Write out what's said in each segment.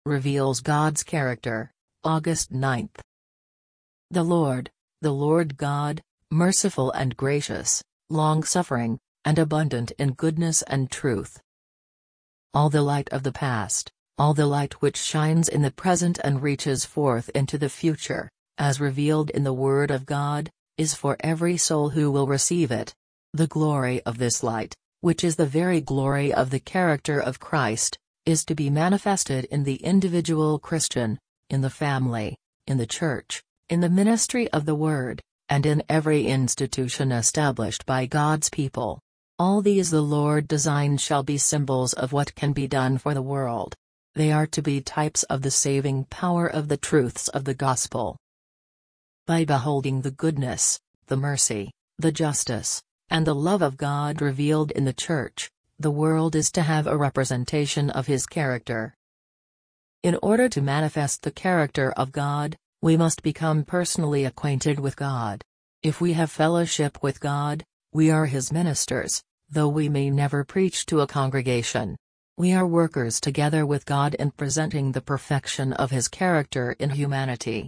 reveals God's character. August 9th. The Lord God, merciful and gracious, long-suffering, and abundant in goodness and truth. All the light of the past, all the light which shines in the present and reaches forth into the future, as revealed in the Word of God, is for every soul who will receive it. The glory of this light, which is the very glory of the character of Christ, is to be manifested in the individual Christian, in the family, in the church, in the ministry of the Word, and in every institution established by God's people. All these the Lord designed shall be symbols of what can be done for the world. They are to be types of the saving power of the truths of the gospel. By beholding the goodness, the mercy, the justice, and the love of God revealed in the Church, the world is to have a representation of His character. In order to manifest the character of God, we must become personally acquainted with God. If we have fellowship with God, we are His ministers, though we may never preach to a congregation. We are workers together with God in presenting the perfection of His character in humanity.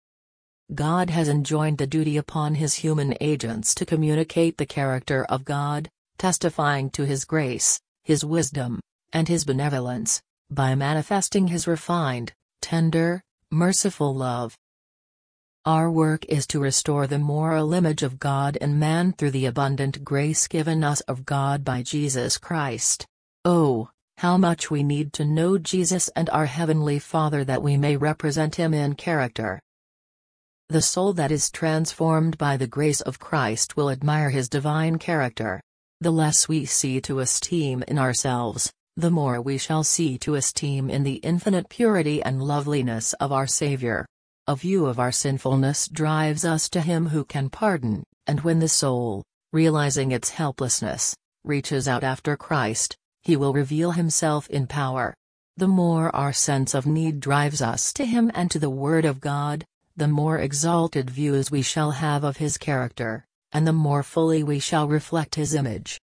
God has enjoined the duty upon His human agents to communicate the character of God, testifying to His grace, His wisdom, and His benevolence, by manifesting His refined, tender, merciful love. Our work is to restore the moral image of God in man through the abundant grace given us of God by Jesus Christ. Oh, how much we need to know Jesus and our Heavenly Father that we may represent Him in character. The soul that is transformed by the grace of Christ will admire His divine character. The less we see to esteem in ourselves, the more we shall see to esteem in the infinite purity and loveliness of our Savior. A view of our sinfulness drives us to Him who can pardon, and when the soul, realizing its helplessness, reaches out after Christ, He will reveal Himself in power. The more our sense of need drives us to Him and to the Word of God, the more exalted views we shall have of His character, and the more fully we shall reflect His image.